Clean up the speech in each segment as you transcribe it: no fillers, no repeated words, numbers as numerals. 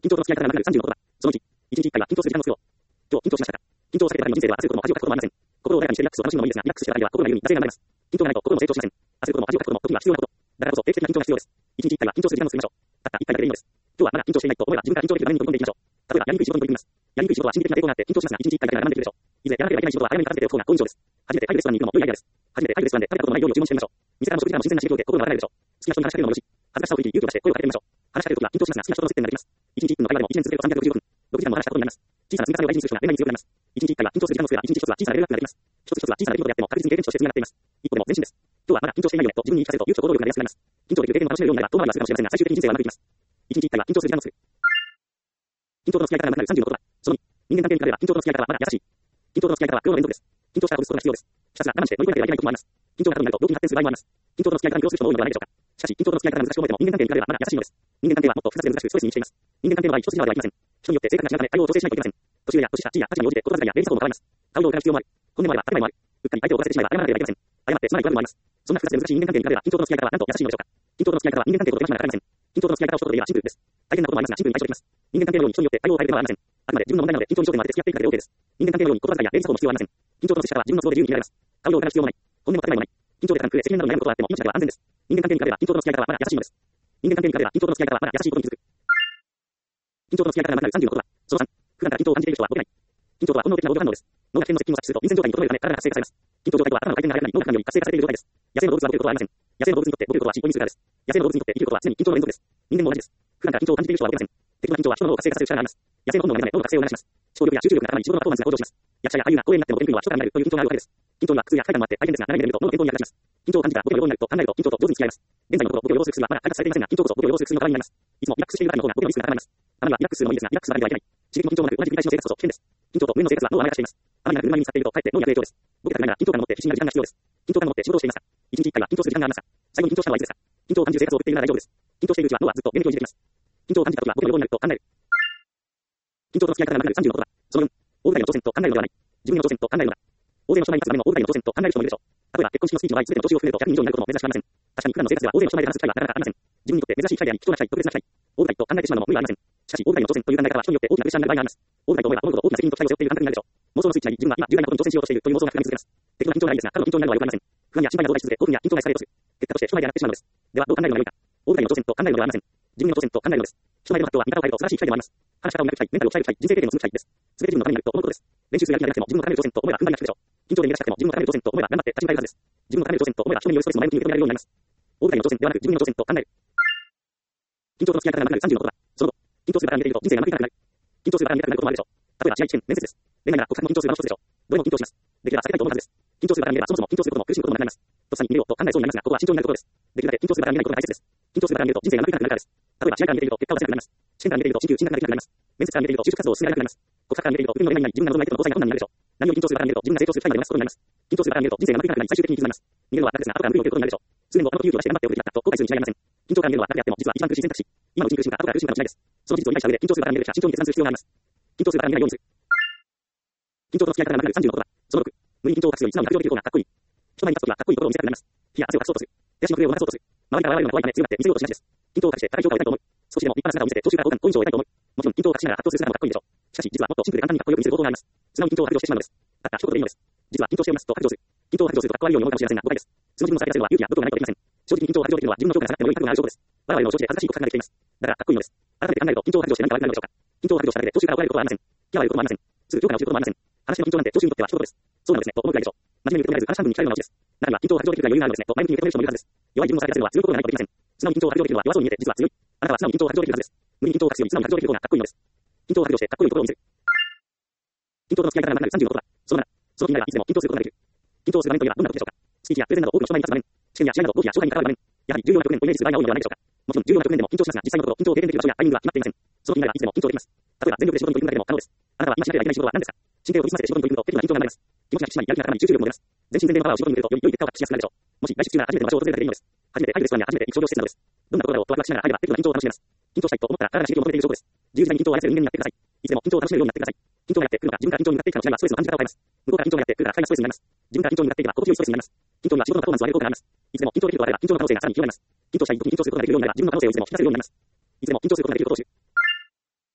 緊張との付き合い方が長く30のことだ。その1、1日1回は緊張する時間を作ろう。今日緊張しましたか。緊張されてる人生では焦ることも恥をかくこともありません。心を穏やかにしてリラックスを楽しむのもいいですが、リラックスした場合は心が緩み、惰性が生まれます。緊張がないと心も成長しません。焦ることも恥をかくことも時には必要なこと。だからこそ定期的な緊張が必要です。1日1回は緊張する時間を作りましょう。たった1回だけでいいのです。今日はまだ緊張していないと思えば自分から緊張できる場面に飛び込んでいきましょう。例えばやりにくい仕事に取り組みます。やりにくい仕事は心理的な抵抗があって緊張しますが、1日1回だけなら我慢できるでしょう。いずれやらなければいけない仕事は早めに片付けておく方が好印象です。初めてタイルレストランに行くのも良いアイデアです。初めてタイルレストランで食べたことのない料理を注文してみましょう。店からの食事からも新鮮な刺激を受け心が洗えるでしょう。好きな人に話しかけるのもよし、恥ずかしさを振り切り勇気を出して声をかけてみましょう。話しかけるときは緊張しますが、好きな人との接点ができます。1日1分の会話でも1年続けると365分、6時間も話したことになります。小さな積み重ねを大事にする人が年内に強くなります。1日1回は緊張する時間を作れば、1日1つは小さなレベルアップができます。一つ一つは小さな出来事であっても確実に経験値として積み上がっています。一歩でも前進です。今日はまだ緊張していないよねと自分に言い聞かせると勇気と行動力が出やすくなります。緊張できる経験を楽しめるようになれば遠回りはするかもしれませんが、最終的に人生はうまくいきます。1日1回は緊張する時間を作る。緊張との付き合い方が長く30のことだ。その2、人間関係に比べれば緊張との付き合い方はまだ優しい。緊張との付き合い方は苦労の連続です。緊張したらほぐすことが必要です。ひたすら我慢して乗り越えなければいけないこともあります。緊張が過度になると病気に発展する場合もあります。緊張との付き合い方に苦労する人も多いのではないでしょうか。しかし緊張との付き合い方が難しく思えても人間関係に比べればまだ優しいのです。人間関係はもっと複雑で難しくストレスに満ちています。人間関係の場合一筋縄ではいきません。人によって性格が違うため対応を調整しないといけません。年上や年下、地位や立場に応じて言葉遣いや礼儀作法も変わります。顔色を変える必要もある。本音もあれば建前もある。うっかり相手を怒らせてしまえば謝らなければいけません。謝ってすまない場合もあります。そんな複雑で難しい人間関係に比べれば緊張との付き合い方はなんと優しいのでしょうか。緊張との付き合い方は人間関係と手間暇がかかりません。緊張との付き合い方を一言で言えばシンプルです。大変なこともありますがシンプルに対処できます。人間関係のように人によって対応を変えるのはありません。あくまで自分の問題なので緊張に焦点を当てて付き合っていくだけで OK です。人間関係のように言葉遣いや礼儀作法も必要はありません。緊張との接し方は自分の都合で自由に決められます。顔色を変える必要もない。本音も建前もない。緊張で高く責任などの悩むことはあっても命だけは安全です。人間関係に比べれば緊張との付き合い方はまだ優しいのです。人間関係に比べれば緊張との付き合い方はまだ優しいことに気づく。緊張との付き合い方が長く30のことだ。その3、普段から緊張を感じている人は動けない。緊張とは本能的な動作反応です。脳が危険の接近を察知すると優先状態に整えるため体が活性化されます。緊張状態とは頭の回転が速くなり脳が普段より活性化されている状態です。野生の動物は動けることはありません。野生の動物にとって動けることは尻尾にするからです。野生の動物にとって生きることは常に緊張の連続です。人間も同じです。普段から緊張を感じている人は動けません。適度な緊張は人の脳を活性化させる力があります。野生の本能が目覚め脳の活性を促します。思考力や集中力が高まり仕事のパフォーマンスが向上します。役者や俳優が公演になっても元気には人からなるという緊張があるわけです。緊張には苦痛や快感もあって大変ですが長い目で見ると脳の健康に役立ちます。緊張を感じたらボケのようになると考えると緊張と上手に付き合います。現在のところボケを予防する薬はまだ開発されていませんが緊張こそボケを予防する薬の代わりになります。いつもリラックスしている方の方がボケのリスクが高まります。たまにはリラックスするのもいいですがリラックスばかりではいけない。刺激も緊張もなく同じ繰り返しの生活こそ危険です。緊張と無理の生活は脳を甘やかしています。あまりなく車に使っているとかえって脳に悪影響です。ボケたくないなら緊張感を持って必死になる時間が必要です。緊張感を持って仕事をしていますか。一日一回は緊張する時間がありますか。最後に緊張したのはいつですか。緊張を感じる生活を送っているなら大丈夫です。緊張しているうちは脳はずっと現役を維持できます。緊張を感じた時はボケのようになると考える。緊張との付き合い方が長く30のことだ。その4、大舞台の挑戦と考えるのではない。自分の挑戦と考えるのだ。大勢の人前に立つための大舞台の挑戦と考える人もいるでしょう。例えば結婚式のスピーチの場合全ての年を含めると100人以上になることも珍しくありません。確かに普段の生活では大勢の人前で話す機会はなかなかありません。自分にとって珍しい機会であり貴重な機会、特別な機会。大舞台と考えてしまうのも無理はありません。しかし大舞台の挑戦という考え方は人によって大きなプレッシャーになる場合があります。大舞台と思えば物事大きな責任と期待を背負っている感覚になるでしょう。妄想のスイッチなり自分は今重大なことに挑戦しようとしているという妄想が膨らみ続けます。適度な緊張がいいですが過度の緊張になるのは良くありません。不安や心配が増大し続け興奮や緊張がエスカレートする。結果として人前でやってしまうのです。ではどう考えるのが良いか。大舞台の挑戦と考えるのではありません。自分の挑戦と考えるのです。人前での発表は見方を変えると素晴らしい機会でもあります。話し方を磨く機会、メンタルを鍛える機会、人生経験を積む機会です。全て自分のためになると思うことです。練習するやる気がなくても自分のための挑戦と思えば踏ん張りが効くでしょう。緊張で逃げ出したくても自分のための挑戦と思えば頑張って立ち向かえるはずです。自分のための挑戦と思えば人によるストレスも前向きに受け止められるようになります。大舞台の挑戦ではなく自分の挑戦と考える。緊張との付き合い方が長くなる30のことだ。その後、緊張する場から逃げていると人生がうまくいかなくなる。緊張する場から逃げたくなることもあるでしょう。例えば試合試験、面接です。恋愛なら告白も緊張する場の一つでしょう。どれも緊張します。できれば避けたいと思うはずです。緊張する場から逃げればそもそも緊張することも苦しむこともなくなります。とっさに逃げようと考えそうになりますが、ここは慎重になることです。できるだけ緊張する場から逃げないことが大切です。緊張する場から逃げると人生がうまくいかなくなるからです。例えば試合から逃げていると結果を出せなくなります。試験から逃げていると進級進学ができなくなります。面接から逃げていると就職活動を進められなくなります。告白から逃げていると自分の夢になり自分が望む相手との交際が困難になるでしょう。何より緊張する場から逃げると自分が成長する機会まで増やすことになります。緊張する場から逃げると人生がうまくいかなくなり最終的に行き詰まります。逃げるのは楽ですが後から無理を受けることになるでしょう。数年後あの時勇気を出して頑張っておくべきだったと後悔するに違いありません。緊張から逃げるのは楽であっても実は一番苦しい選択肢。今のうちに苦しむか後から苦しむかの違いです。その事実を理解した上で緊張する場から逃げるべきは慎重に決断する必要があります。緊張する場から逃げないようにする。緊張との付き合い方が長くなる30のことだ。その6、無理に緊張を隠すより素直に卓上できる方がかっこいい。人前に立つときはかっこいいところを見せたくなります。火や汗をかそうとする。手足の震えを流そうとする。周りから笑われるのが怖いため強がって見せようとしがちです。緊張を隠して高い評価を得たいと思う。少しでも立派な姿を見せて聴衆から好印象を得たいと思う。もちろん緊張を隠しながら圧倒する姿もかっこいいでしょう。しかし実はもっとシンプルで簡単にかっこよく見せる方法があります。素直に緊張を白状してしまうのです。たった一言でいいのです。実は緊張していますと白状する。緊張を白状するとかっこ悪いように思うかもしれませんが誤解です。その自分をさらけ出せるのは勇気や武闘がないとできません。正直に緊張を白状できるのは自分の評価が下がっても良い覚悟がある証拠です。我々の承知で恥ずかしい告白ができています。だからかっこいいのです。改めて考えると緊張を白状して何か悪くなるでしょうか。緊張を白状しただけで聴衆から怒られることはありません。嫌われることもありません。すぐ評価が落ちることもありません。話の緊張なんて聴衆にとっては一言です。そうなんですねと思うくらいでしょう。真面目に受け止められず話半分に聞かれるのが落ちです。中には緊張を白状できるくらい余裕があるのですねと前向きに受け止める人もいるはずです。弱い自分をさらけ出せるのは強いことがないとできません。素直に緊張を白状できるのは弱そうに見えて実は強い。あなたは素直に緊張を白状できるはずです。無理に緊張を隠すより素直に白状できる方がかっこいいのです。緊張を白状してかっこいいところを見せる。緊張との付き合い方が長くなる30のことだ。その7、その気になればいつでも緊張することができる。緊張する場面といえばどんなことでしょうか。スピーチやプレゼンなど多くの人前に立つ場面、試験や試合など大きな勝敗に関わる場面、やはり重要な局面をイメージする場合が多いのではないでしょうか。もちろん重要な局面でも緊張しますが、実際のところ緊張を経験できる場所やタイミングは決まっていません。その気になればいつでも緊張できます。例えば全力で仕事に取り組むだけでも可能です。あなたは今しなければいけない仕事は何ですか。神経を研ぎ澄ませて仕事に取り組むと適度な緊張が生まれます。気持ちが引き締まりやる気が高まり集中力も出ます。全身全霊のパワーを仕事に向けるとより良い結果を発揮しやすくなるでしょう。もし外出中なら初めての場所を訪れるだけでいいのです。初めて入るレストランや初めて行く商業施設などです。どんなところだろうとワクワクしながら入れば適度な緊張を楽しめます。緊張したいと思ったら体が刺激を求めている証拠です。自由自在に緊張を操る人間になってください。いつでも緊張を楽しめるようになってください。緊張がやってくるのか自分から緊張に向かっていくかの違いはストレスの感じ方を変えます。向こうから緊張がやってくるから快なストレスになります。自分から緊張に向かっていけば心地よいストレスになります。緊張には仕事のパフォーマンスを上げる効果があります。いつでも緊張できるとあれば緊張の可能性がさらに広がります。緊張したい時に緊張することができるようになれば自分の可能性をいつでも引き出せるようになります。いつでも緊張することができることを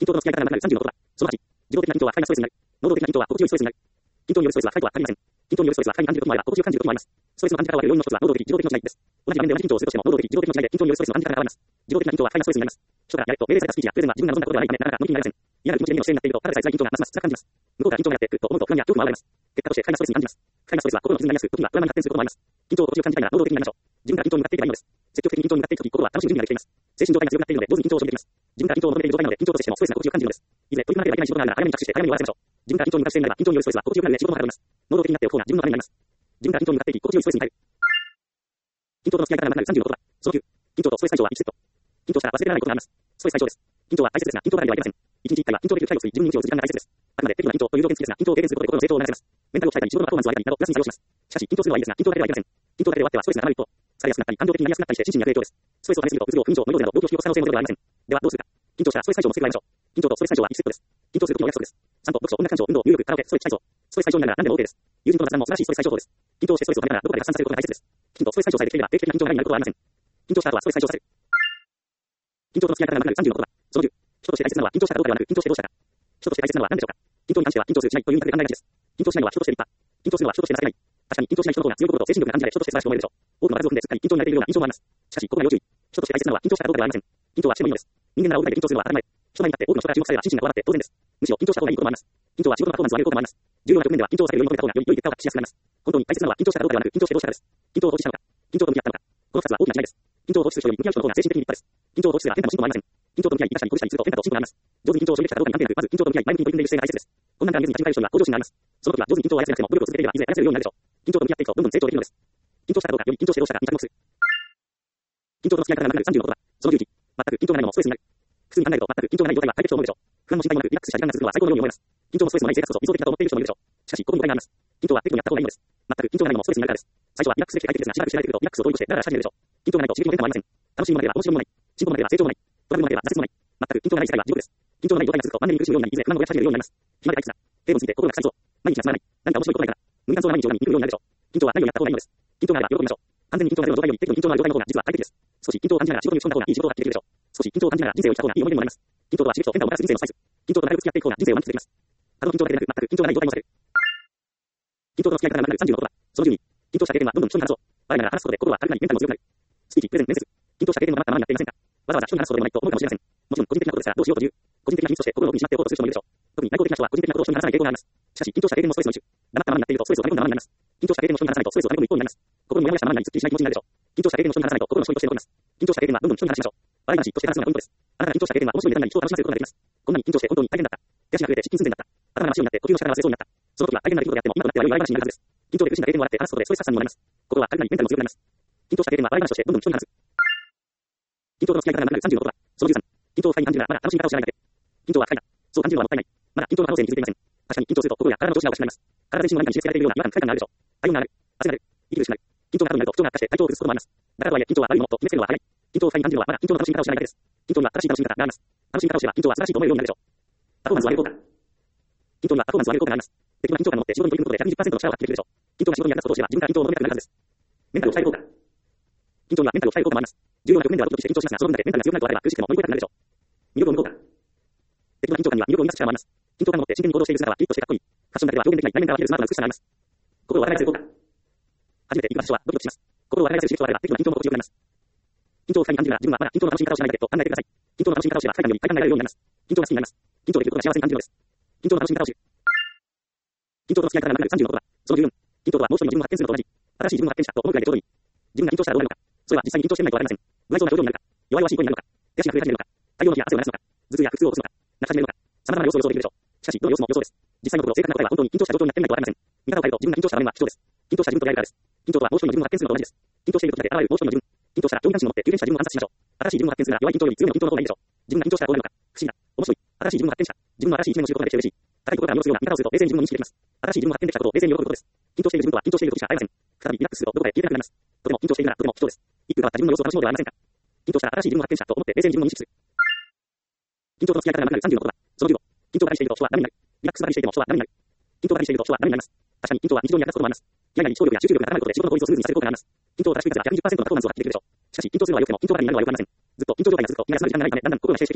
均等との付き合い方がなくなる35とは、その8、自動的な均等は不快なストレスになる。能動的な均等は心地よいストレスになる。均等によるストレスは不快とは限りません。均等によるストレスは不快に感じることもあれば、心地よく感じることもあります。ストレスの感じ方を分ける要因の一つは能動的、自動的の違いです。同じ場面で同じ均等をするとしても、能動的、自動的の違いで均等によるストレスの感じ方が変わります。自動的な均等は不快なストレスになります。書からやれと命令されたスピーチやプレゼンは自分が望んだことではないため、なかなか乗り気になりません。嫌な気持ちで目をしてになっていると、ただでさえ辛い均等がますます辛く感じます。向こうが均等がやってくると思うと不安や恐怖も現れます。結果として不快なストレスに感じます。不快なストレスは心の傷になりやすく、時にはトラウマに発展することもあります。均等を心地よく感じたいなら能動的になりましょう。自分から均等に向かっていけばいいのです。積極的に均等に向かっていくとき、心は楽しむ準備ができています。精神状態が強くなっているので、上手に均等を処理できます。自分から均等を求めている状態なので、均等としてもストレスが心地よく感じるのです。いずれ取り組まなければいけない仕事があるなら早めに着手して早めに終わらせましょう。自分から均等に向かっているなら均等によるストレスは心地よくなるので仕事もはかどります。能動的になっておく方が自分のためになります。自分から均等に向かっていき、心地よいストレスに耐える。均等との付き合い方がなくなる36とは、その9、均等とストレス解消は1セット。均等したら忘れられないことがあります。ストレス解消です。均等は大切ですが、均等ばかりではありません。1日1回は均等できる機会を作り、自分に向きを移る時間が大切です。あくまで適度な均等という条件付きですが、均等を経験することで心の成長を促せます。メンタルを鍛えたり、仕事のパフォーマンスを上げたりなど、プラスに作用します。しかし、均等するのはいいですが、均等だけではいけません。均等だけで終わってはストレスが溜まる一方、疲れやすくなったり、感情的になりやすくなったりして心身に悪影響です。ストレスを溜めすぎると、うつ病、不妊症、無病など病気を引き起こす可能性もゼロではありません。では、どうするか。均等したらストレス解消もすぐやりましょう。均等とストレス解消は1セットです。均等するときのお約束です。散歩、読書、音楽鑑賞、運動、入浴、カラオケ、ストレッチ体操。ストレス解消になるなら何でも OK です。友人との雑談も素晴らしいストレス解消法です。均等してストレスを溜めながらどこかで発散させることが大切です。きちんとストレス解消されてきていれば定期的な均等がないになることはありません。均等した後はストレス解消させる。均等との付き合い方がなくなる36とは、その10、人として大切なのは均等したかどうかではなく、均等してどうしたか。人として大切なのは何でしょうか。均等に関しては均等するしないという二択で考えがちです。均等しないのは人として立派。均等するのは人として情けない。確かに均等しない人の方が強いことと精神力が感じられ人として素晴らしく思えるでしょう。多くの場数を踏んですっかり均等になれているような印象もあります。しかし、ここが要注意。人として大切なのは均等したかどうかではありません。均等はしてもいいのです。人間なら大舞台で均等するのは当たり前。人前に立って多くの人から注目されれば心身がこうなって当然です。むしろ均等した方がいいこともあります。均等は仕事のパフォーマンスを上げることもあります。重要な局面では均等を避けるように求めた方がより良い結果を発揮しやすくなります。本当に大切なのは均等したかどうかではなく、均等してどうしたかです。均等を放置したのか、均等と向き合ったのか。この2つは大きな違いです。均等を放置する人より向き合う人の方が精神的に立派です。均等を放置すれば変化も進歩もありません。均等と向き合い、確かにほぐしたりすると変化と進歩があります。上手に均等を処理したかどうかに関係なく、まず均等と向き合い、前向きに取り組んでいく姿勢が大切です。困難から見ずに立ち向かえる人には向上心があります。その時は上手に均等を操れなくても努力を続けていればいずれ操れるようになるでしょう。均等と向き合っていくとどんどん成長できるのです。均等したかどうかより均等してどうしたかに着目する。均等との付き合い方がなくなる36とは、その11、全く均等がないのもストレスになる。普通に考えると全く均等がない状態は解決と思うでしょう。不安も心配もなくリラックスした時間が続くのは最高のように思います。均等もストレスもない生活こそ理想的だと思っている人もいるでしょう。しかし、ここに誤解があります。均等は適度にやった方がいいのです。全く均等がないのもストレスになるからです。最初はリラックスできて快適ですが、しばらくして慣れてくるとリラックスを通り越してダラダラし始めるでしょう。均等がないと刺激も変化もありません。楽しいものでは面白みもない。進歩もでは成長もない。トラブルもでは挫折もない。全く均等がない世界は地獄です。均等がない状態が続くとマンネリに苦しむようになり、いずれ不満を焼き始めるようになります。暇で退屈だ。テーマについて心が臭いぞ。毎日がつまらない。何か面白いことないから。無理難そうな毎日をに憎むようになるでしょう。均等は何をやった方がいいのです。均等があれば喜びましょう。完全に均等がゼロの状態より適度に均等のある状態の方が実は快適です。少し均等を感じながら仕事に打ち込んだ方がいい仕事ができるでしょう。少し均等を感じながら人生を生きた方がいい思い出にもなります。均等とは刺激と変化をもたらす人生のスパイス。均等と長く付き合っていく方が人生を満喫できます。ただの均等だけでなく、全く均等がない状態もされる。均等との付き合い方がなくなる36とは、その12、均等した経験はどんどん人に話そう。我ながら話すことで心は軽くなりメンタルも強くなる。スピーチ、プレゼン、面接。均等した経験もあなたはままになっていませんか。わざわざ人に話すことでもないと思うかもしれません。もちろん個人的なことですからどうしようという、個人的な秘密として心を奥にしまっておこうとする人もいるでしょう。特に内向的な人は個人的なことを人に話さない傾向があります。しかし、均等した経験もストレスの一種。黙ったままになっているとストレスを溜め込んだままになります。均等した経験も人に話さないとストレスを溜め込む一方になります。心にモヤモヤしたままになりすっきりしない気持ちになるでしょう。均等した経験も人に話さないと心の処理として残ります。均等した経験はどんどん人に話しましょう。笑い話として話すのがポイントです。あなたが均等した経験は面白いネタに人を楽しませることができます。こんなに緊張して本当に大変だった。手足が震えて失禁寸前だった。頭が真っ白になって呼吸の仕方が忘れそうになった。その時は大変な出来事であっても今となっては良い笑い話になるはずです。緊張で苦しんだ経験を笑って話すことでストレス発散にもなります。心は軽くなりメンタルも強くなります。緊張した経験は笑い話としてどんどん人に話す。緊張との付き合い方がなくなる36とは、その13、緊張を不快に感じるならまだ楽しみ方を知らないだけ。緊張は不快だ。そう感じるのはもったいない。まだ緊張の可能性に気づいていません。確かに緊張すると心や体の調子がおかしくなります。体全身の何かに刺激されているような違和感不快感があるでしょう。体温が上がる。汗が出る。息苦しくなる。緊張が過度になると不調が悪化して体調を崩すこともあります。だからとはいえ緊張は悪いものと決めつけるのは早い。緊張を不快に感じるのはまだ緊張の楽しみ方を知らないだけです。緊張には正しい楽しみ方があります。楽しみ方を知れば緊張は素晴らしいと思えるようになるでしょう。パフォーマンスを上げる効果。緊張にはパフォーマンスを上げる効果があります。適度な緊張感を持って仕事に取り組むことで120%の力を発揮できるでしょう。緊張が仕事に役立つことを知れば自分から緊張を求めなくなるはずです。メンタルを鍛える効果。緊張にはメンタルを鍛える効果もあります。重要な局面ではドキドキして緊張しますが、その分だけメンタルが強くなるとあれば苦しくても乗り越えたくなるでしょう。魅力を生む効果。適度な緊張感には魅力を生み出す力もあります。緊張感を持って真剣に行動している姿はピリッとしてかっこいい。ファッションだけでは表現できない内面から湧き出るスマートな美しさがあります。心を笑いする効果。初めて行く場所はドキドキします。心を笑いする刺激とあれば適度な緊張も心地よくなります。緊張を不快に感じるなら自分はまだ緊張の楽しみ方を知らないだけと考えてください。緊張の楽しみ方を知れば不快感より快感が得られるようになります。緊張が好きになります。緊張できることが幸せに感じるのです。緊張の楽しみ方を知る。緊張との付き合い方がなくなる36とは、その14、緊張とはもう一人の自分を発見するのと同じ。新しい自分を発見したと思うくらいでちょうどいい。自分が緊張したらどうなるのか。それは実際に緊張してみないとわかりません。不愛想な表情になるか。弱々しい声になるのか。手足が震え始めるのか。大量の日や汗を流すのか。頭痛や腹痛を起こすのか。泣き始めるのか。様々な様子を予想できるでしょう。しかし、どの様子も予想です。実際のところ正確な答えは本当に緊張した状況になってみないとわかりません。見方を変えると自分が緊張した場面は貴重です。緊張した自分と出会えるからです。緊張とはもう一人の自分を発見するのと同じです。緊張している時だけ現れるもう一人の自分。緊張したら上位関心を持って有限した自分を観察しましょう。新しい自分を発見するなら弱い緊張より強いの緊張の方がいいでしょう。自分が緊張したらどうなるのか。不思議だ。面白い。新しい自分を発見した。自分の新しい一面を知ることができて嬉しい。高いところから見下ろすような見方をすると冷静に自分を認識できます。新しい自分を発見できたことを冷静に喜ぶことです。緊張している自分とは緊張している時しか会えません。再びリラックスするとどこかで消えなくなります。とても緊張しているならとても貴重です。一風変わった自分の様子を楽しもうではありませんか。緊張した新しい自分を発見したと思って冷静に自分を認識する。緊張との付き合い方がなくなる36とは、その15、緊張ばかりしていると人はダメになる。リラックスばかりしていても人はダメになる。緊張ばかりしていると人はダメになります。確かに緊張は日常に役立つこともあります。ややに思考力や集中力が高まることで仕事の効率をスムーズにさせる効果があります。緊張を正しく活かせば 120% のパフォーマンスを発揮できるでしょう。しかし緊張するのは良くても緊張が気になるのは良くありません。ずっと緊張状態が続くと気が休まる時間がないためだんだん心が静止してきます。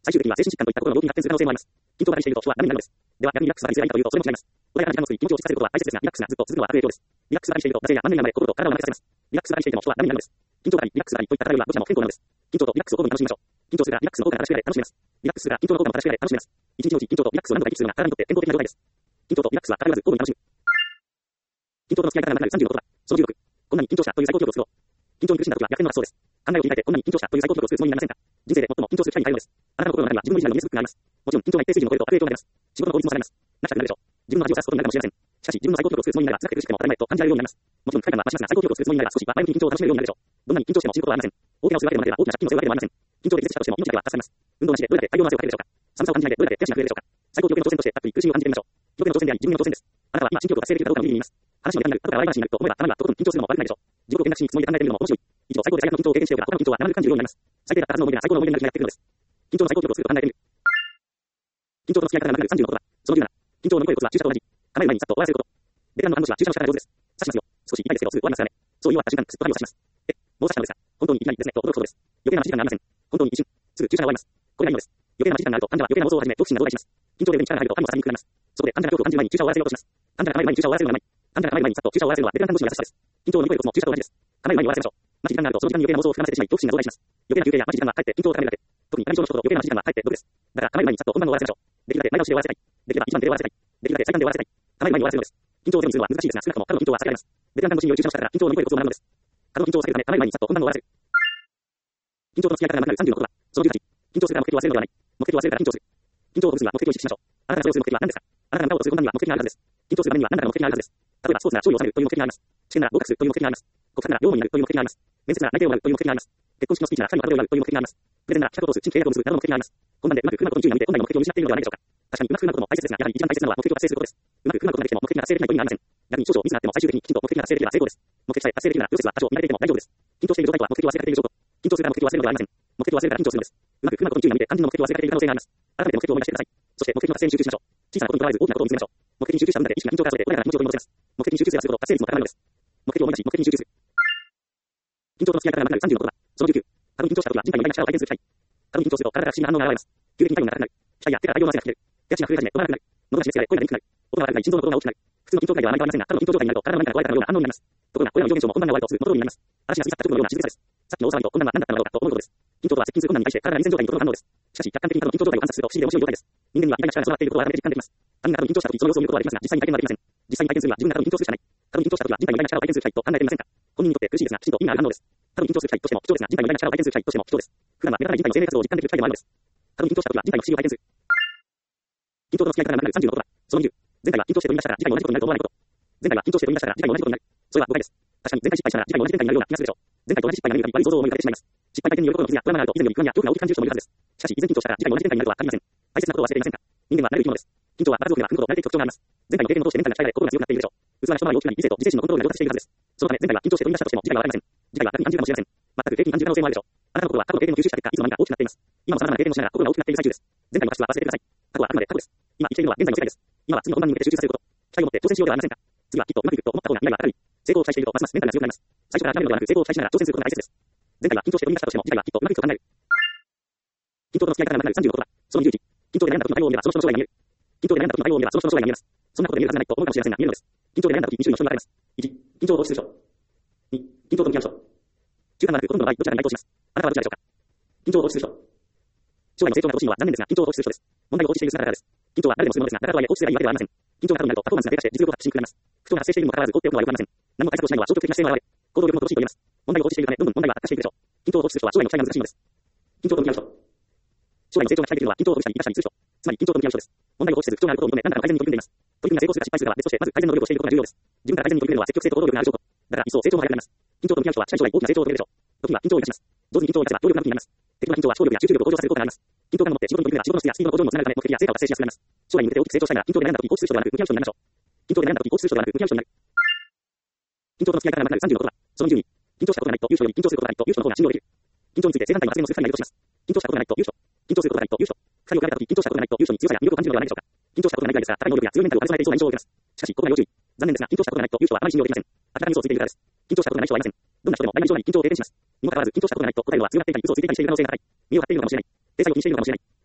最終的には精神疾患といった心の病気に発展する可能性もあります。緊張がしていると人は何になるのです。では、逆にリラックスが辛いというと、それも違います。穏やかな時間を作り、気持ちを落ち着かせることは大切ですが、リラックスがずっと続くのは悪影響です。リラックスがしていると、惰性や慢念が生まれ、心と体を負けさせます。リラックスがしていても人は何になるのです。緊張があり、リラックスがありといった体はどちらも不健康なのです。緊張とリラックスを交互に楽しみましょう。緊張するがリラックスの効果が正しく楽しめます。リラックスするが緊張の効果も正しく楽しめます。一日のうち緊張とリラックスを何度か行き来するのが体にとって健康的な状態です。緊張とリラックスは偏らず交互に楽しむ。緊張との付き合い方がなくなる30のことだ。その16。こんなに緊張したという最高記録を作ろう。緊張に苦しんだ時は逆転の発想です。考えを切り替えてこんなに緊張したという最高記録を作るつもりになりませんか。人生で最も緊張する機会になるのです。あなたの心の中には自分の意志が見えにくくなります。もちろん緊張が一定水準を超えると悪影響が出ます。仕事の効率も下がります。泣きたくなるでしょう。自分の味を指すことになるかもしれません。しかし自分の最高記録を作るつもりになれば辛くて苦しくても当たり前と感じられるようになります。もちろん不快感は増しますが最高記録を作るつもりになれば少しは前向きに緊張を楽しめるようになるでしょう。どんなに緊張しても死ぬことはありません。大怪我をするわけでもなければ大きな借金を背負うわけでもありません。緊張で気絶したとしても命だけは助かります。運動なしでどれだけ大量の汗をかけるでしょうか。寒さを感じないでどれだけ手足が増えるでしょうか。最高記録への挑戦としてたっぷり苦しみを感じてみましょう。記録への挑戦であり自分への挑戦です。あなたは今新記録を達成できるかどうかの意味にいます。話のネタになる、後から笑い話になると思えばたまにはとことん緊張するのも悪くないでしょう。自己を見学しにつもりで考えてみるのも面白い。以上、最高で最悪の緊張を経験しているから他の緊張は生ぬるく感じるようになります。最低だったはずの思い出が最高の思い出になる日がやってくるのです。緊張の最高記録を作ると考えてみる。緊張との付き合い方がなくなる30のことだ。その17。緊張を乗り越えるコツは注射と同じ。叶える前にさっと終わらせること。ベテランの看護師は注射の仕方が上手です。刺しますよ。少し痛いですけどすぐ終わりますからね。そう言い終わった瞬間、すっと針を刺します。もう刺したのですが、本当にいきなりですね、と驚くことです。余計な待ち時間がありません。本当に一瞬、すぐ注射が終わります。これがいいのです。余計な待ち時間があると患者は余計な妄想を始め、恐怖心が増大します。緊張レベルに力が入ると患者はさらに膨らみます。そこで患者が恐怖を感じる前に注射を終わらせようとします。患者が構える前に注射を終わらせるのがない。患者が構える前にさっと注射を終わらせるのはベテラン看護師の優しさです。緊張を乗り越えるコツも注射と同じです。構える前に終わらせましょう。待ち時間があるとその時間に余計な妄想を膨らませてしまい、恐怖心が増大します。余計な休憩や待ち時間はかえって緊張を高めるだけ。特に内臓の人ほど余計な待ち時間はかえって毒です。だから構える前にさっと本番を終わらせましょう。できるだけ前倒しで終わらせたい。できれば一番手で終わらせたい。できるだけ最短で終わらせたい。構える前に終わらせるのです。緊張をゼロにするのは難しいですが、少なくとも過度の緊張は避けられます。ベテラン看護師による注射の仕方から緊張を乗り越えるコツを学ぶのです。過度の緊張を避けるため、構える前にさっと本番を終わらせる。緊張との付き合い方がなくなる30のことだ。その18。緊張するから目的を忘れるのではない。目的を忘れるから緊張する。緊張をほぐすには目的を意識しましょう。あなたがそれをする目的は何ですか。あなたが歌をすることには目的があるはずです。緊張する場面には何らかの目的があるはずです。例えばスポーツなら勝利を収めるという目的があります。試験なら合格するという目的があります。国策なら両思いになるという目的があります。面接なら内定をもらうという目的があります。結婚式のスピーチなら社員の門出を祝うという目的があります。プレゼンなら企画を通す新規契約を結ぶなどの目的があります。本番でうまく組むことに注意が向いて本来の目的を見失っているのではないでしょうか。確かにうまく組むことも大切ですが、やはり一番大切なのは目的を達成することです。うまく組むことができても目的が達成できないと意味がありません。逆に少々ミスがあっても最終的にきちんと目的が達成できれば成功です。目的さえ達成できるならプロセスは多少乱れていても大丈夫です。緊張している状態とは目的を忘れかけている状態。緊張するから目的を忘れるのではありません。目的を忘れるから緊張するのです。うまく組むことに注意が向いて肝心の目的を忘れかけている可能性があります。改めて目的を思い出してください。そして目的の達成に集中しましょう。小さなことにとらわず大きなことを見つめましょう。目的に集中した分だけ意識が緊張からそれて穏やかな気持ちを取り戻せます。目的に集中すればするほど達成率も高まるのです。目的を思い出し目的に集中する。緊張との付き合い方がなくなる30のことだ。その19。過度に緊張した時は人体の意外な力を体験する機会。過度に緊張すると体から不思議な反応が現れます。急激に体温が高くなる。額や手から大量の汗が吹き出る。手足が増え始め、止まらなくなる。喉が締め付けられ、声が出にくくなる。音が悪くなり、心臓の鼓動が大きくなる。普通の緊張感ではあまり変わりませんが、過度の緊張感になると体の何かが壊れたような反応になります。ところが、これらの異常現象も本番が終わるとすぐ元通りになります。嵐が過ぎ去った直後のような静けさです。さっきの大騒ぎと本番は何だったのだろうかと思うことです。緊張とは接近する困難に対して体が臨戦状態に整う反応です。しかし、客観的に過度の緊張状態を観察すると不思議で面白い状態です。人間には意外な力が備わっていることを改めて実感できます。他人が過度に緊張した時その様子を見ることはできますが、実際に体験はできません。実際に体験するには自分が過度に緊張するしかない。過度に緊張した時は人体の意外な力を体験する機会と考えてみませんか。本人にとって苦しいですが、きちんと意味がある反応です。過度に緊張する機会としても貴重ですが、人体の意外な力を体験する機会としても貴重です。普段は目立たない人体の生命活動を実感できる機会でもあるのです。過度に緊張した時は人体の不思議を体験する。緊張との付き合い方がなくなる30のことだ。その20。前回は緊張して取り出したら次回も同じことになると思わないこと。前回は緊張して取り出したら次回も同じことになる。それは誤解です。確かに前回失敗したら次回も同じ展開になるような気がするでしょう。前回と同じ失敗が何か悪い想像を思い浮かべてしまいます。失敗体験によることの傷や不安があると以前より不安や恐怖が大きく感じる人もいるはずです。しかし以前緊張したら次回も同じ展開になるとは限りません。大切なことを忘れていませんか。人間は慣れる生き物です。緊張は場数を踏めば踏むほど慣れていく特徴があります。前回の経験を通してメンタルが鍛えられ心が強くなっているでしょう。器が一回り大きくなり理性と自制心のコントロールが上達しているはずです。そのため前回は緊張して取り出したとしても次回はありません。次回は逆に安住かもしれません。全く平均安住可能性もあるでしょう。あなたの心は過去の経験を吸収した結果いつの間にか大きくなっています。今も様々な経験をしながら心が大きくなっている最中です。前回の私は忘れてください。過去はあくまで過去です。今生きているのは現在の世界です。今は次の本番に向けて集中させること。期待を持って挑戦しようではありませんか。次はきっとうまくいくと思った方が未来は明るい。成功を期待しているとますますメンタルが強くなります。最初から諦めるのではなく成功を期待しながら挑戦することが大切です。前回は緊張して取り出したとしても次回はきっとうまくいくと考える。緊張との付き合い方がなくなる30のことだ。その21。緊張で悩んだ時の対応を見ればその人の将来が見える。緊張で悩んだ時の対応を見ればその人の将来が見えます。そんなことで見えるはずがないと思うかもしれませんが見えるのです。緊張で悩んだ時に注意の人に分かれます。1、緊張を放置する人。2、緊張と向き合う人。中間がなくほとんどの場合どちらが該当します。あなたはどちらでしょうか。緊張を放置する人。将来の成長が欲しいのは残念ですが緊張を放置する人です。問題を放置している姿からです。緊張は誰でもするものですが、だからとはいえ放置すればいいわけではありません。緊張が過度になるとパフォーマンスが低下して実力を発揮しにくくなります。不調が発生しているにもかかわらず放っておくのは良くありません。何も対策をしないのは消極的な姿勢の表れ。行動力も乏しいと言えます。問題を放置しているためどんどん問題は悪化していくでしょう。緊張を放置する人は将来の期待が難しいのです。緊張と向き合う人。将来の成長が期待できるのは緊張をほぐしたり生かしたりする人。つまり緊張と向き合う人です。問題を放置せず不調があることを認め何らかの改善に取り組んでいます。取り組みが成功するか失敗するかは別としてまず改善の努力をしていることが重要です。自分から改善に取り組めるのは積極性と行動力がある証拠。だから一層成長も早くなります。緊張と向き合う人は近い将来大きな成長を遂げるでしょう。時には緊張を生かします。上手に緊張を生かせば強力な武器になります。適度な緊張は聴力や集中力を向上させることがあります。緊張感を持って仕事に取り組めば仕事の質やスピードの向上にもつながるため目的や成果を達成しやすくなります。将来に向けて大きく成長したいなら緊張で悩んだ時に放置する人ではなく向き合う人になりましょう。緊張で悩んだ時に放置する人ではなく向き合う人になる。緊張との付き合い方がなくなる30のことだ。その22。緊張したことがないと優勝より緊張することがないと優勝の方が信用できる。緊張について正反対の発言をする人になりとします。緊張したことがないと優勝。緊張することがないと優勝。二人を比べた時緊張したことがないと優勝に強さや魅力を感じるのではないでしょうか。緊張したことがないですが、高い能力や強いメンタルを兼ね備えていそうな印象を受けます。しかし、ここが要注意。残念ですが、緊張したことがないと優勝はあまり信用できません。明らかに嘘をついているからです。緊張したことがない人はいません。どんな人でも大概以上に緊張を経験します。にもかかわらず緊張したことがないと答えるのは強がっていたり嘘をついていたりしている可能性が高い。身を張っているのかもしれない。体裁を気にしているのかもしれない。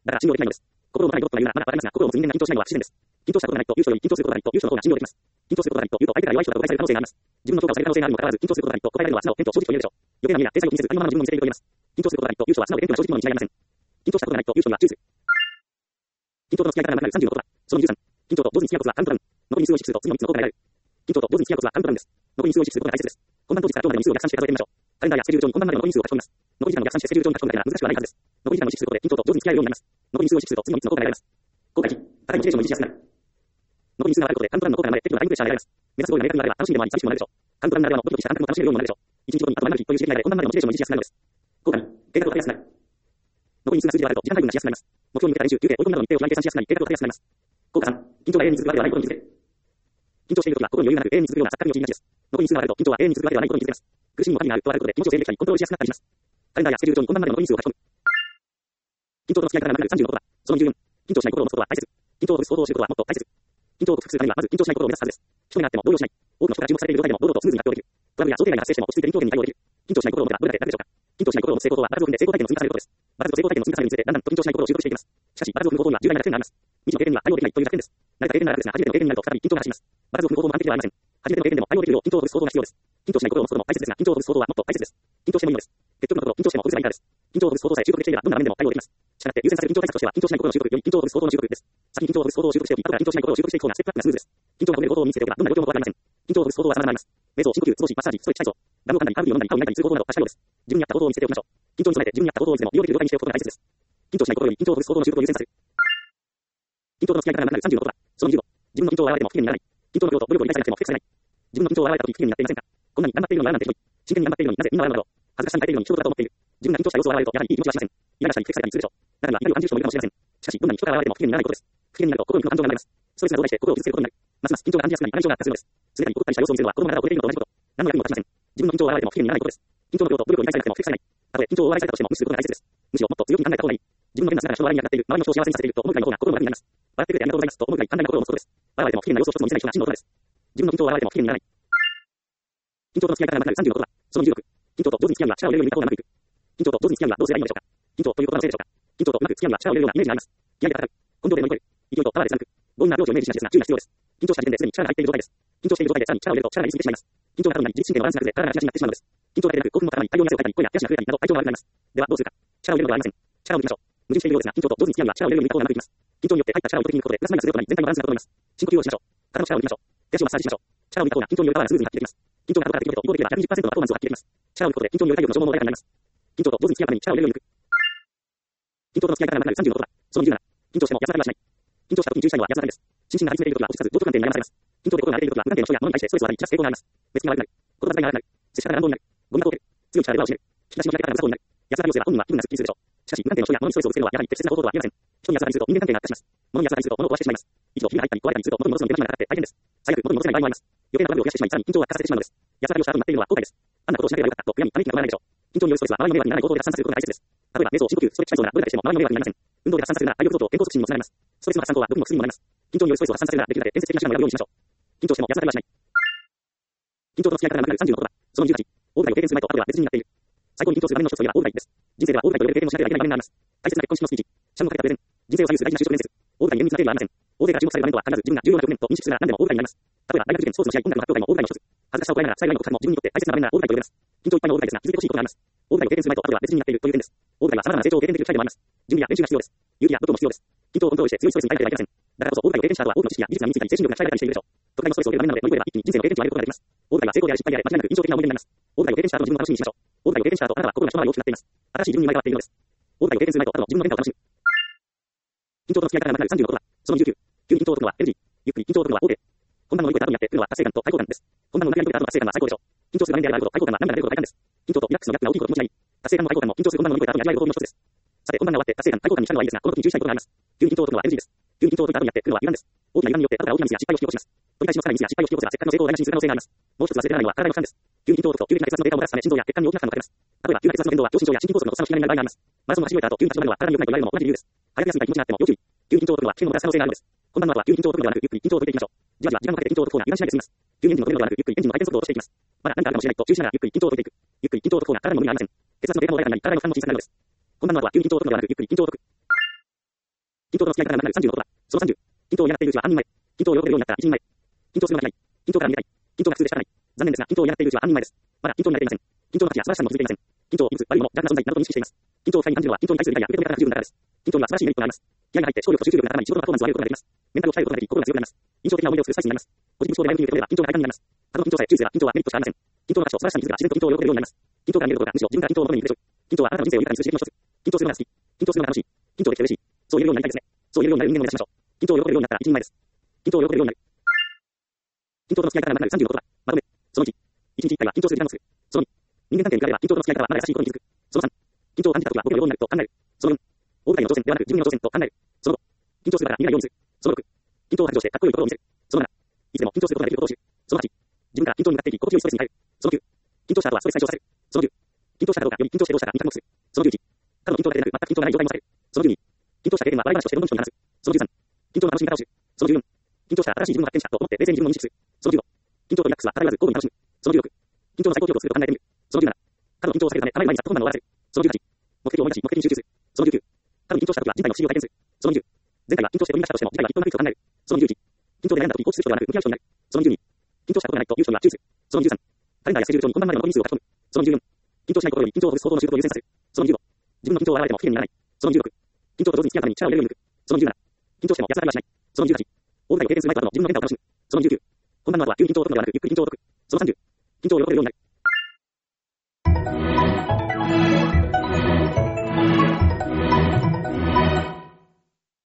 だから信用できないのです。心を持たないことが言うならまだわかりますが、心を持つ人間が緊張しないのは不自然です。緊張したことがないという人より緊張することがないという人の方が信用できます。緊張することがないというと相手が弱い人だと誤解される可能性があります。自分の評価をされる可能性があるにもかかわらず、緊張することがないと答えられるのは素直、謙虚、正直と言えるでしょう。余計な意味や体裁を気にせず、ありのままの自分を見せていると言えます。緊張することがないという人は素直で謙虚な正直者に違いありません。緊張したことがないという人には中絶。緊張との付き合いからなくなる35ことだ。その23。緊張と上手に付き合うコツはカウントダウン。残り日数を意識すると次の3つの効果が得られる。緊張と上手に付き合うコツはカウントダウンです。残り日数を意識することが大切です。本番当日から今日までの日数を逆算して数えてみましょう。カレンダーやスケジュール帳に本番までの残り日数を書き込みます。残り時間を逆算してスケジュール帳に書き込むだけなら難しくはないはずです。残り時間を意識することで緊張と上手に付き合えるようになります。残り日数を意識すると次の3つの効果が得られます。効果1、高いモチベーションを維持しやすくなる。残り日数があることでカウントダウンの効果が生まれ、適度なタイムプレッシャーが得られます。目指すゴールが明確になれば楽しんでもあり寂しくもなるでしょう。カウントダウンならではのドキドキした感覚も楽しめるようにもなるでしょう。1日ごとにあと前の日という刺激内で本番までのモチベーションを維持しやすくなるのです。効果2、計画を立てやすくなる。残り日数が数字であると時間配分がしやすくなります。目標に向けた練習、休憩、追い込みなどの日程をプラン計算しやすくなり、計画を立てやすくなります。効果3、緊張が永遠に続くわけではないことに気づける。緊張しているときは心に余裕がなく永遠に続くような錯覚に陥りがちです。残り日数があると緊張は永遠に続くわけではないことに気づけます。苦しみも限りがあるとあることで気持ちを整理できたりコントロールしやすくなったりします。カレンダーやスケジュール帳に本番までの残り日数を書き込む。緊張との付き合いからなくなる30のことだ。その14。緊張しない心を持つことは大切。緊張を移す行動をすることはもっと大切。緊張を克服するためにはまず緊張しない心を目指すはずです。一目があっても動揺しない。多くの人から注目されている状態でも堂々とスムーズに発表できる。トラブルや想定外が発生しても落ち着いて臨機応変に対応できる。緊張しない心を持てばどれだけ楽でしょうか。緊張しない心を持つ成功とは場数を踏んで成功体験の積み重ねることです。場数と成功体験の積み重ねにつれてだんだんと緊張しない心を習得していきます。しかし場数を踏む行動には重大な弱点があります。未知の経験には対応できないという弱点です。慣れた経験ならですが初めての経験になると再び緊張が走ります。場数を踏む行動も完璧ではありません。初めての経験でも対応できるよう緊張をほぐす行動が必要です。緊張しない心を持つことも大切ですが、緊張をほぐす行動はもっと大切です。緊張してもいいのです。結局のところ緊張してもほぐせばいいからです。緊張をほぐす行動さえ習得できていればどんな場面でも対応できます。したがって優先される緊張対策としては緊張しない心の習得より緊張をほぐす行動の習得です。先に緊張をほぐす行動を習得しておき、後から緊張しない心を習得していく方がステップアップがスムーズです。緊張がほぐれる行動を身につけておけばどんな状況も怖くありません。緊張をほぐす行動は様々になります。瞑想、深呼吸、少しマッサージ、ストレッチ体操、ラムを噛んだり、ハーブティーを飲んだり、歯を磨いたりする方法など確かようです。自分に合った行動を見つけておきましょう。緊張に備えて自分に合った行動をいつでも利用できる状態にしておくことが大切です。緊張しない心より緊張をほぐす行動の習得を優先させる。緊張との付き合いからなくなる35ことだ。その25。自分の緊張を表れても不機嫌にならない。緊張の量と努力を理解されなくても不適されない。自分の緊張を表れた時不機嫌になっていませんか。こんなに頑張っているのに笑うなんてひどい。真剣に頑張っているのになぜみんな笑うのだろう。恥ずかしさに耐えているのに人だと思っている。自分が緊張した様子を笑えるとやはりいい気持ちはしません。イライラしたり不適されたりするでしょう。中には怒りを感じる人もいるかもしれません。しかしどんなに人から笑われても不機嫌にならないことです。不機嫌になると心に負の感情が生まれます。ストレスが増大して心を傷つけることになる。ますます緊張が感じやすくなり、内容が悪化するのです。すべてに怒ったりした様子を見せるのは子供ながら遅れているのと同じこと。何の役にも立ちません。自分の緊張を笑われても不機嫌にならないことです。緊張の量と努力を理解されなくても不適されない。たとえ緊張を笑いされたとしても無視することが大切です。むしろもっと強気に考えた方がいい。自分の変な姿が人の笑いになっている、周りの人を幸せにさせていると思うくらいの方が心の楽になります。笑ってくれてありがとうございますと思うくらい簡単な心を持つことです。笑われても不機嫌な様子を一つも見せない人が真の大人です。自分の緊張を笑われても不機嫌にならない。緊張との付き合いからなくなる30のことだ。その26。緊張と上手に付き合うには力を入れるようになった方がうまくいく。緊張と上手に付き合うにはどうすればいいのでしょうか。緊張ということのせいでしょうか。緊張とうまく付き合うには力を入れるようなイメージがあります。気合で戦う。根性で乗り越える。勢いとパワーで貫く。強引な領地をイメージしがちですが注意が必要です。緊張した時点ですでに力が入っている状態です。緊張している状態でさらに力を入れると力が入りすぎてしまいます。緊張が過度になり自律神経のバランスが崩れ体がガチガチになってしまうのです。緊張だけでなく興奮の高まり、大量に汗をかいたり、声や手足が震えたりなど体調が悪くなります。ではどうするか。力を入れるのではありません。力を抜きましょう。矛盾しているようですが、緊張と上手に付き合うには力を入れるようになった方がうまくいきます。緊張によって入った力を抜きに行くことでプラスマイナスゼロとなり全体のバランスが整います。深呼吸をしましょう。体の力を抜きましょう。手足をマッサージしましょう。力を抜いた方が緊張によるパワーがスムーズに発揮できます。緊張が後からできると移行できれば 120% のパフォーマンスを発揮できます。力を抜くことで緊張による体力の消耗も穏やかになります。緊張と上手に付き合うために力を入れるように抜く。緊張との付き合いからなくなる30のことだ。その27。緊張しても安らかにはしない。緊張した時に注意したいのは安らかです。心身が張り詰めている時は落ち着かず、同調関係に悩まされます。緊張で心が荒れている時は無関係の人や物に対してストレスを与え、散らす傾向があります。目つきが悪くなる。言葉遣いが荒くなる。接し方が乱暴になる。ゴミが凍結。強い力で輪を締める。引き出しの開け方が無作法になる。安らかに寄せば本人は気分がすっきりするでしょう。しかし、無関係の人や物にストレスをぶつけるのはやはり適切な方法とは言えません。人に安らかにすると人間関係が悪化します。物に安らかにすると物を壊してしまいます。一度ひびが入ったり壊れたりすると元に戻すのに手間暇がかかって大変です。最悪元に戻せない場合もあります。余計なトラブルを増やしてしまい、さらに緊張を悪化させてしまうのです。安らかにをした後になっているのは後悔です。あんなことをしなければよかったと悔やみ、ため息が止まらないでしょう。緊張によるストレスは周りの迷惑にならない行動で発散させることが大切です。例えば、瞑想、深呼吸、ストレッチ体操ならどれだけしても周りの迷惑になりません。運動で発散させるなら体力増と健康促進にもつながります。ストレスの発散後は毒にも薬にもなります。緊張によるストレスを発散させるならできるだけ建設的な手段を選ぶようにしましょう。緊張しても安らかにはしない。緊張との付き合いからなくなる30のことだ。その18。大舞台を経験する前と後では別人になっている。最高に緊張する場面の一つといえば大舞台です。人生では大舞台と呼べる経験をしなければいけない場面があります。大切な結婚式のスピーチ、社のかけたプレゼン、人生を左右する大事な就職面接、大舞台に厳密なテーマはありません。大勢が注目される場面とは必ず自分が重要な局面と認識するなら何でも大舞台になります。例えば大学受験、スポーツの試合、音楽の発表会も大舞台の一つ。恥ずかしさを加えながら幸いの告白も自分にとって大切な場面なら大舞台と呼べます。緊張いっぱいの大舞台ですが気づいてほしいことがあります。大舞台を経験する前と後では別人になっているという点です。大舞台は様々な成長を経験できる機会でもあります。準備や練習が必要です。勇気や努力も必要です。緊張をコントロールして強いストレスに耐えてはいけません。だからこそ大舞台を経験した後は多くの知識や技術が身についたり精神力が鍛えられたりしているでしょう。特大のストレスを受ける場面なので乗り越えれば一気に人生の経験値を上げることができます。大舞台は成功であれ失敗であれ間違いなく印象的な思い出になります。大舞台を経験した後の自分を楽しみにしましょう。大舞台を経験した後あなたは心が一回り大きくなっています。新しい自分に生まれ変わっているのです。大舞台を経験する前と後の自分の変化を楽しむ。緊張との付き合いからなくなる30のことだ。その29。急に緊張を解くのは NG。ゆっくり緊張を解くのは OK。本番を乗り越えた後にやってくるのは達成感と快感です。本番を乗り越えた後の達成感は最高でしょう。緊張する場面であるほど快感は涙が出るほど快感です。緊張とリラックスのギャップが大きいこと気持ちがいい。達成感も快感も緊張する本番を乗り越えた後に味わえる方法の一つです。さて、本番が終わって達成感快感に浸るのはいいですが、この時に注意したいことがあります。急に緊張を解くのは NG です。急に緊張を解いた後にやってくるのは歪んです。大きな歪みによって後から大きなミスや失敗を引き起こします。取り返しのつかないミスや失敗を引き起こせばせっかくの成功を台無しにする可能性があります。もう一つ忘れてならないのは体の負担です。急に緊張を解くと急激な血圧のデータを漏らすため心臓や血管に大きな負担がかかります。例えば急な血圧の変動は脳震盪や心筋梗塞の発作の引き金になる場合があります。マラソンを走り終えた後急に立ち止まるのは体に良くないと言われるのも同じ理由です。早く休みたい気持ちがあっても要注意。急に緊張を解くのは危険を漏らす可能性があるのです。本番の後は急に緊張を解くのではなくゆっくり緊張を解いていきましょう。じわじわ時間をかけて緊張を解く方が油断しないで済みます。急にエンジンの止めるのではなくゆっくりエンジンの回転速度を落としていきます。まだ何かあるかもしれないと注意しながらゆっくり緊張を解いていく。ゆっくり緊張を解く方が体にも無理がありません。血圧のデータも穏やかになり体の負担も小さくなるのです。本番の後は急に緊張を解くのではなくゆっくり緊張を解く。 均等との付き合い方がなくなる30のことだ。その30、均等を嫌がっているうちは犯人前。均等を喜べるようになったら一人前。均等するわけない。均等から逃げたい。均等が普通で仕方ない。残念ですが、均等を嫌がっているうちは犯人前です。まだ均等になれていません。均等の価値や素晴らしさにも気づいていません。均等を異物、悪いもの、邪悪な存在などと認識しています。均等を不快に感じるのは、均等に対する理解や受け止め方が不十分だからです。均等には素晴らしいメリットがあります。気合が入って勝利と集中力が高まり、仕事のパフォーマンスを上げることができます。メンタルを鍛えることができ、心が強くなります。印象的な思い出をするスパイスになります。ポジティブ思考で前向きに受け止めれば、均等が快感になります。ただの均等さえ注意すれば、均等はメリットしかありません。均等の価値と素晴らしさに気づくが、自然と均等を喜べるようになります。均等から見えることが、むしろ自分から均等を求めに行くでしょう。均等はあなたの人生を豊かにする刺激の一つ。均等するのが好き。均等するのが楽しい。均等できて嬉しい。そう言えるようになりたいですね。そう言えるようになる人間を目指しましょう。均等を喜べるようになったら一人前です。均等を喜べるようになる。均等との付き合い方がなくなる30のことだ。まとめ。その1、一日一回は均等する時間を作る。その2、人間関係に比べれば均等との付き合い方はまだ優しいことに気づく。その3、均等を感じた時は僕のようになると考える。その4、大舞台の挑戦ではなく自分の挑戦と考える。その5、緊張するから見ないようにする。その6、緊張を排除してかっこよいところを見せる。その7、いつでも緊張することができることを知る。その8、自分から緊張に向かっていき、心地よいストレスに変える。その9、緊張した後はストレス解消させる。その10、緊張したかどうかより緊張してどうしたかに着目する。その11、過度の緊張だけでなく全く緊張がない状態もされる。その12、緊張した経験は笑い話としてどんどん人に話す。その13、緊張の楽しみ方を知る。その14、緊張した新しい自分を発見したと思って冷静に自分を認識する。その15、緊張とリラックスは偏らず交互に楽しむ。その16、緊張の最高記録を作ると考えてみる。その17、過度の緊張を避けるため、たまに毎日チャット本番を終わらせる。その18、目的を思い出し、目的に集中する。その19、過度に緊張した時は人体の不思議を体験する。その20、前回は緊張して取り出したとしても、次回は立派なクイズを考える。その21、緊張で悩んだ時に放置する人ではなく向き合う人になる。その22、緊張したことがないという人には注意する。その23、カレンダーやスケジュール帳に本番までの残り日数を書き込む。その24、緊張しないことより緊張をほぐす方法の習得を優先させる。その25、自分の緊張を現れても不機嫌にならない。その26、緊張と同時に付き合うために力を入れるように向く。その27、緊張しても安らかにはしない。その28、大舞台を経験する前からの自分の変化を楽しむ。その29、本番の後は急に緊張を解くのではなくゆっくり緊張を解く。その30、緊張を喜べるようになる。